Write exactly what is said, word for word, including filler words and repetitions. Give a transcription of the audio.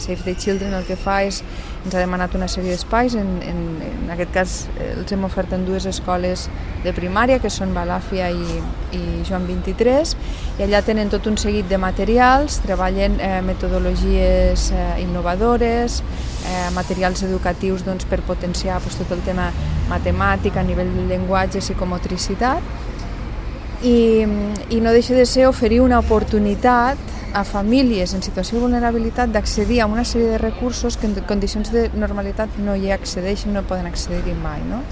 Save the Children el que fa és, ens ha demanat una sèrie d'espais, en, en, en aquest cas els hem ofert en dues escoles de primària, que són Balàfia i, i Joan vint-i-tres, i allà tenen tot un seguit de materials, treballen eh, metodologies eh, innovadores, eh, materials educatius doncs, per potenciar doncs, tot el tema matemàtic a nivell de llenguatge, psicomotricitat, i, i no deixa de ser oferir una oportunitat a famílies en situació de vulnerabilitat d'accedir a una sèrie de recursos que en condicions de normalitat no hi accedeixen, no poden accedir-hi mai, no?